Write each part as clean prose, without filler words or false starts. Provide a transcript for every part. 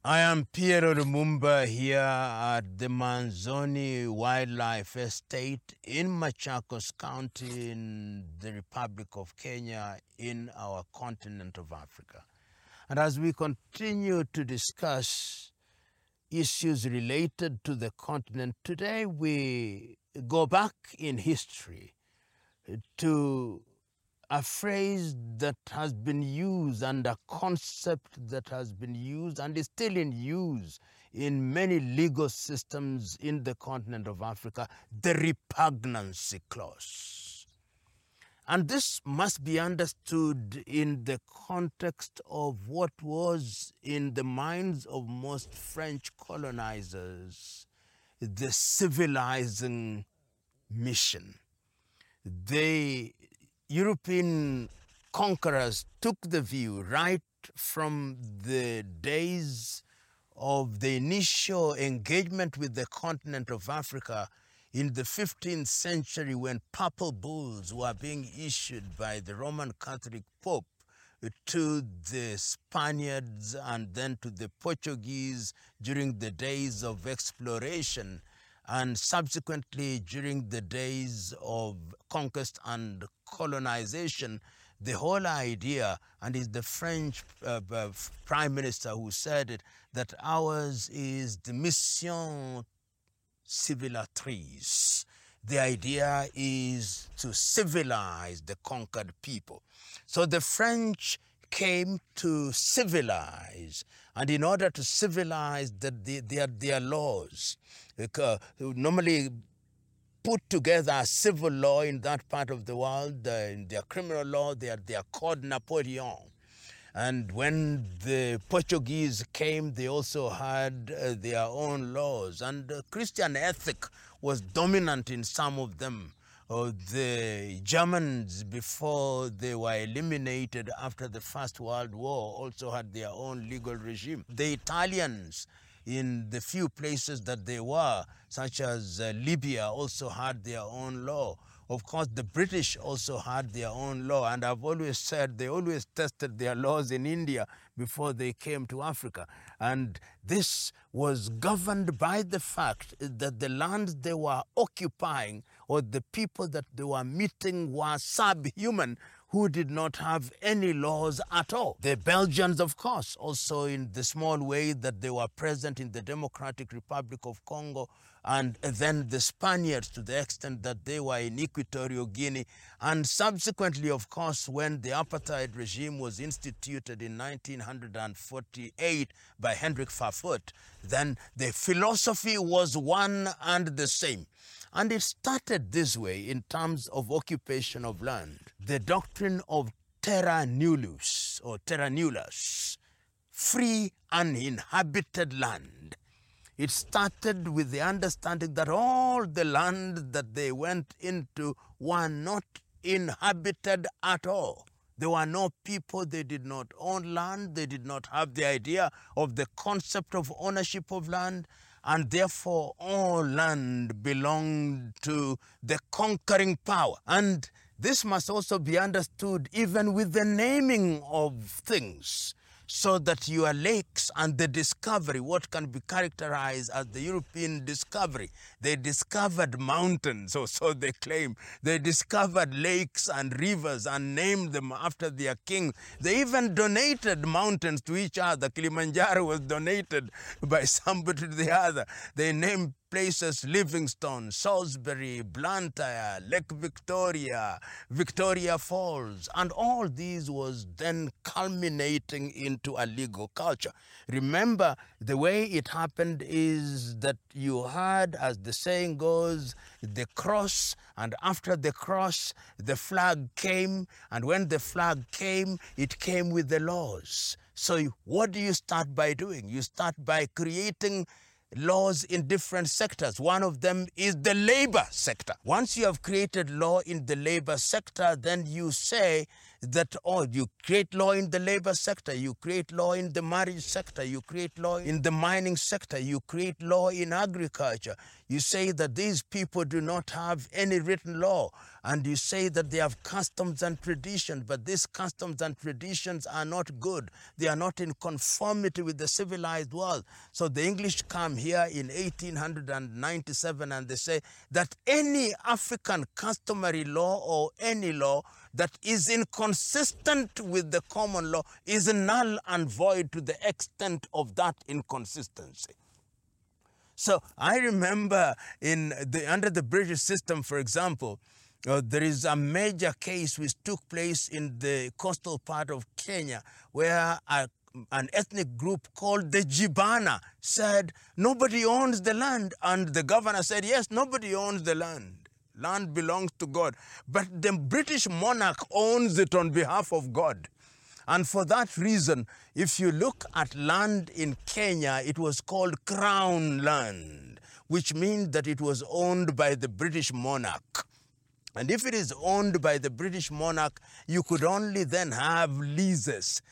I am Piero Lumumba here at the Manzoni Wildlife Estate in Machakos County in the Republic of Kenya in our continent of Africa. And as we continue to discuss issues related to the continent, today we go back in history to a phrase that has been used and a concept that has been used and is still in use in many legal systems in the continent of Africa, the repugnancy clause. And this must be understood in the context of what was in the minds of most French colonizers the civilizing mission. The European conquerors took the view right from the days of the initial engagement with the continent of Africa in the 15th century, when papal bulls were being issued by the Roman Catholic Pope to the Spaniards and then to the Portuguese during the days of exploration, and subsequently during the days of conquest and colonization. The whole idea, and it's the French Prime Minister who said it, that ours is the mission civilisatrice. The idea is to civilize the conquered people. So the French came to civilize, and in order to civilize their laws, normally put together a civil law in that part of the world, in their criminal law, their Code Napoleon. And when the Portuguese came, they also had their own laws, and Christian ethic was dominant in some of them. The Germans, before they were eliminated after the First World War, also had their own legal regime. The Italians, in the few places that they were, such as Libya, also had their own law. Of course, the British also had their own law, and I've always said they always tested their laws in India before they came to Africa. And this was governed by the fact that the lands they were occupying, or the people that they were meeting, were subhuman, who did not have any laws at all. The Belgians, of course, also in the small way that they were present in the Democratic Republic of Congo, and then the Spaniards to the extent that they were in Equatorial Guinea, and subsequently, of course, when the apartheid regime was instituted in 1948 by Hendrik Verwoerd, then the philosophy was one and the same. And it started this way in terms of occupation of land. The doctrine of terra nullius, or terra nullus, free uninhabited land. It started with the understanding that all the land that they went into were not inhabited at all. There were no people, they did not own land, they did not have the idea of the concept of ownership of land, and therefore all land belonged to the conquering power. And this must also be understood even with the naming of things, so that your lakes and the discovery, what can be characterized as the European discovery, they discovered mountains, or so they claim. They discovered lakes and rivers and named them after their king. They even donated mountains to each other. Kilimanjaro was donated by somebody to the other. They named places Livingstone, Salisbury, Blantyre, Lake Victoria, Victoria Falls, and all these was then culminating into a legal culture. Remember, the way it happened is that you had, as the saying goes, the cross, and after the cross, the flag came, and when the flag came, it came with the laws. So what do you start by doing? You start by creating laws in different sectors. One of them is the labor sector. Once you have created law in the labor sector, then you say that, oh, you create law in the labor sector, you create law in the marriage sector, you create law in the mining sector, you create law in agriculture. You say that these people do not have any written law, and you say that they have customs and traditions, but these customs and traditions are not good. They are not in conformity with the civilized world. So the English come here in 1897 and they say that any African customary law or any law that is inconsistent with the common law is null and void to the extent of that inconsistency. So I remember under the British system, for example, there is a major case which took place in the coastal part of Kenya where an ethnic group called the Jibana said nobody owns the land, and the governor said, yes, nobody owns the land. Land belongs to God. But the British monarch owns it on behalf of God. And for that reason, if you look at land in Kenya, it was called Crown land, which means that it was owned by the British monarch. And if it is owned by the British monarch, you could only then have leases,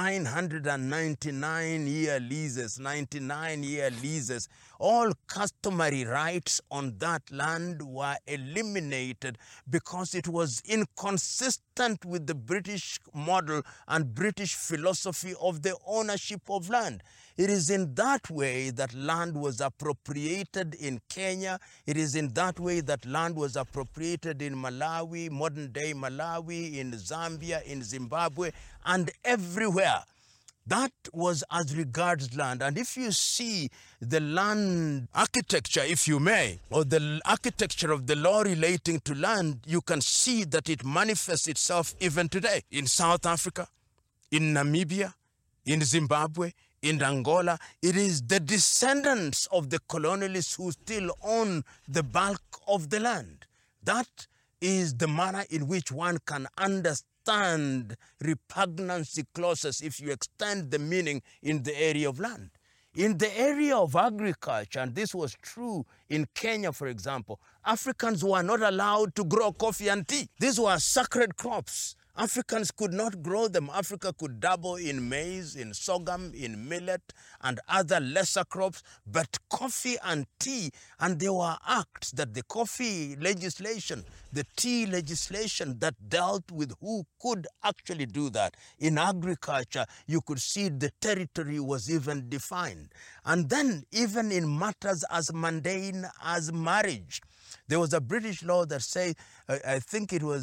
999-year leases, 99-year leases. All customary rights on that land were eliminated because it was inconsistent with the British model and British philosophy of the ownership of land. It is in that way that land was appropriated in Kenya. It is in that way that land was appropriated in Malawi, modern-day Malawi, in Zambia, in Zimbabwe, and everywhere. That was as regards land. And if you see the land architecture, if you may, or the architecture of the law relating to land, you can see that it manifests itself even today in South Africa, in Namibia, in Zimbabwe, in Angola. It is the descendants of the colonialists who still own the bulk of the land. That is the manner in which one can understand repugnancy clauses if you extend the meaning in the area of land. In the area of agriculture, and this was true in Kenya, for example, Africans were not allowed to grow coffee and tea. These were sacred crops. Africans could not grow them. Africa could dabble in maize, in sorghum, in millet, and other lesser crops, but coffee and tea, and there were acts that the coffee legislation, the tea legislation that dealt with who could actually do that. In agriculture, you could see the territory was even defined. And then even in matters as mundane as marriage, there was a British law that says, I think it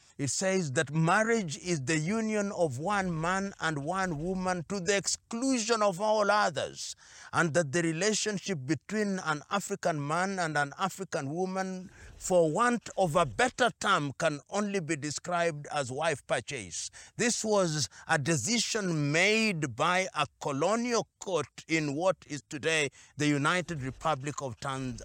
says that marriage is the union of one man and one woman to the exclusion of all others, and that the relationship between an African man and an African woman, for want of a better term, can only be described as wife purchase. This was a decision made by a colonial court in what is today the United Republic of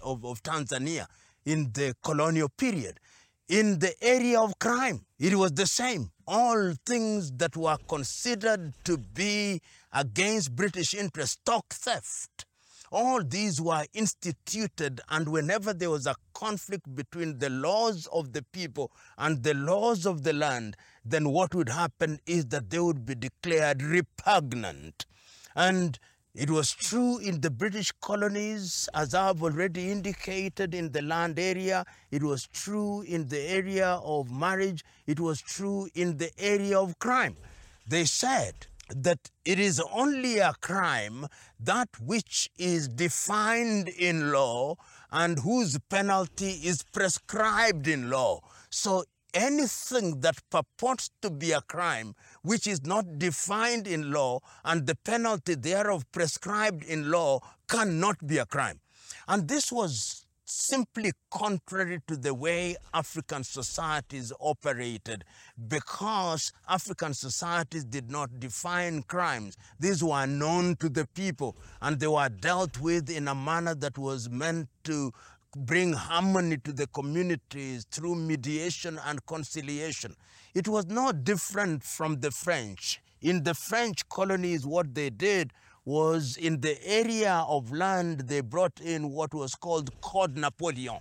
Tanzania in the colonial period. In the area of crime, it was the same. All things that were considered to be against British interests, stock theft, all these were instituted, and whenever there was a conflict between the laws of the people and the laws of the land, then what would happen is that they would be declared repugnant. And it was true in the British colonies, as I've already indicated, in the land area. It was true in the area of marriage. It was true in the area of crime. They said that it is only a crime that which is defined in law and whose penalty is prescribed in law. So anything that purports to be a crime which is not defined in law and the penalty thereof prescribed in law cannot be a crime. And this was simply contrary to the way African societies operated, because African societies did not define crimes. These were known to the people, and they were dealt with in a manner that was meant to bring harmony to the communities through mediation and conciliation. It was no different from the French. In the French colonies, what they did was, in the area of land, they brought in what was called Code Napoleon.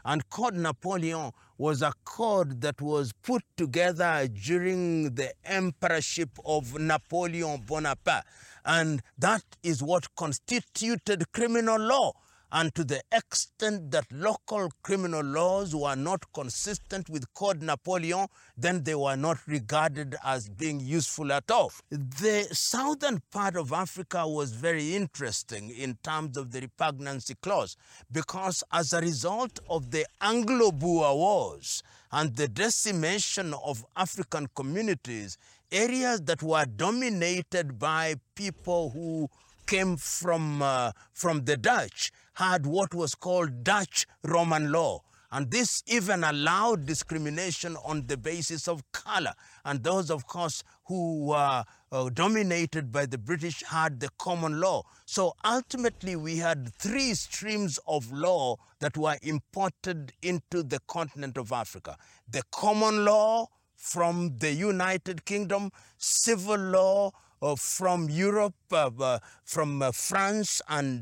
And Code Napoleon was a code that was put together during the emperorship of Napoleon Bonaparte. And that is what constituted criminal law. And to the extent that local criminal laws were not consistent with Code Napoleon, then they were not regarded as being useful at all. The southern part of Africa was very interesting in terms of the repugnancy clause, because as a result of the Anglo-Boer Wars and the decimation of African communities, areas that were dominated by people who came from the Dutch had what was called Dutch Roman law. And this even allowed discrimination on the basis of color. And those, of course, who were dominated by the British had the common law. So ultimately, we had three streams of law that were imported into the continent of Africa. The common law from the United Kingdom, civil law from Europe, from France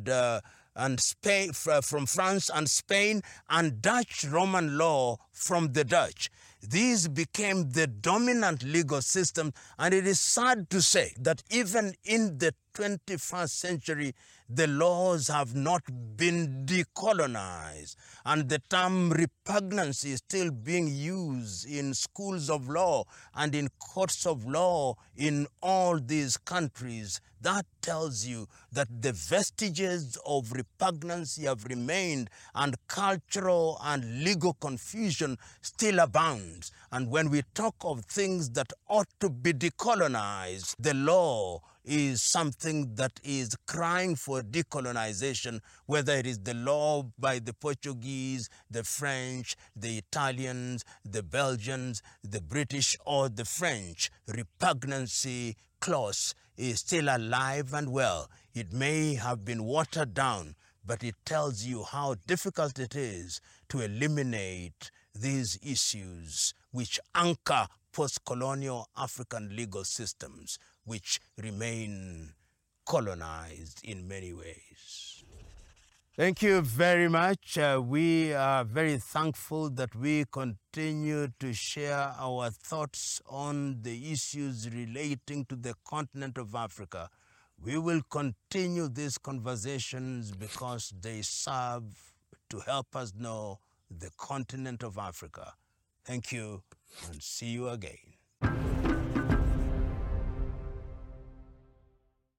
and Spain, from France and Spain, and Dutch Roman law from the Dutch. These became the dominant legal system, and it is sad to say that even in the 21st century, the laws have not been decolonized, and the term repugnancy is still being used in schools of law and in courts of law in all these countries. That tells you that the vestiges of repugnancy have remained, and cultural and legal confusion still abounds. And when we talk of things that ought to be decolonized, the law is something that is crying for decolonization, whether it is the law by the Portuguese, the French, the Italians, the Belgians, the British, or the French. Repugnancy clause is still alive and well. It may have been watered down, but it tells you how difficult it is to eliminate these issues which anchor post-colonial African legal systems, which remain colonized in many ways. Thank you very much. We are very thankful that we continue to share our thoughts on the issues relating to the continent of Africa. We will continue these conversations because they serve to help us know the continent of Africa. Thank you, and see you again.